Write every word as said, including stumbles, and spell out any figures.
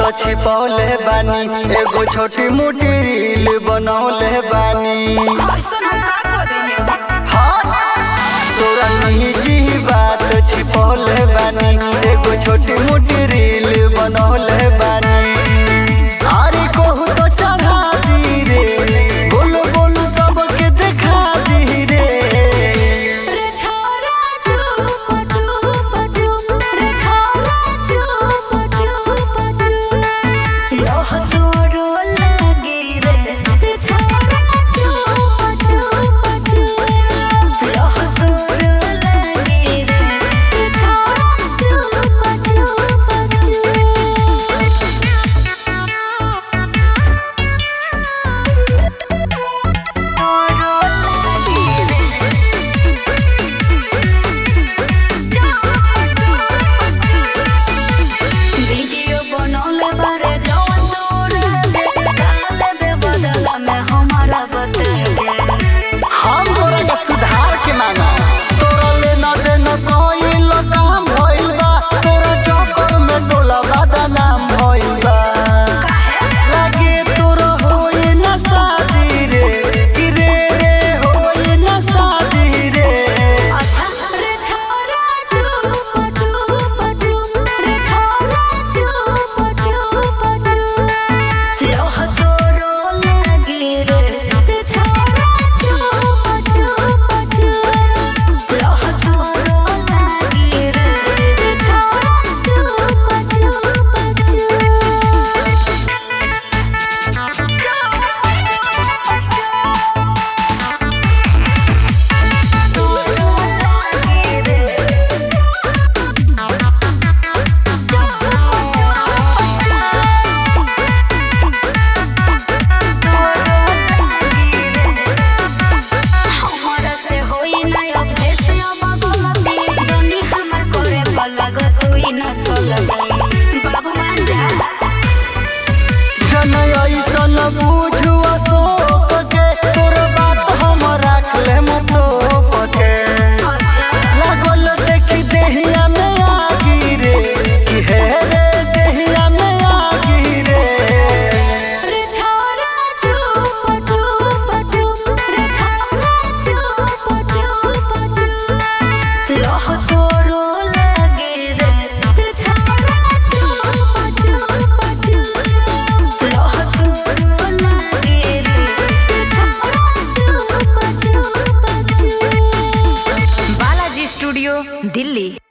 छिपौले बानी, एगो छोटी मोटी रील बनौले बानी। तोरा निजी बात छिपौले बानी, एगो छोटी मोटी रील बनौले बानी। अरे कहू तो चढ़ा दी रे, बोलो बोलो सबके देखा दी रे। हम तोरा का सुधार के मांगा, तोरा लेना देना कोई काम भइल बा, तोरा चक्कर में डोला बदनाम भइल बा। लागे तोरा होई ना शादी रे, कि रे रे होई ना शादी रे। अच्छा रे छोरा चुप चुप चुप रे छोरा चुप चुप चुप लोह तोरो लागी रे रे छोरा चुप चुप चुप लोह तोरो लागी रे रे छोरा चुप चुप चुप ऐसन बुझु अशोक के, तोर बात हम राख ले मतोप के। लागल देखी देहिया में आगी रे, कि हे रे देहिया में आगी रे। रे छोरा चुप चुप चुप रे छोरा चुप चुप चुप लोह तोरो लागे रे रे छोरा चुप चुप चुप लोह तोरो लागे रे रे छोरा चुप चुप चुप। बालाजी स्टूडियो, दिल्ली।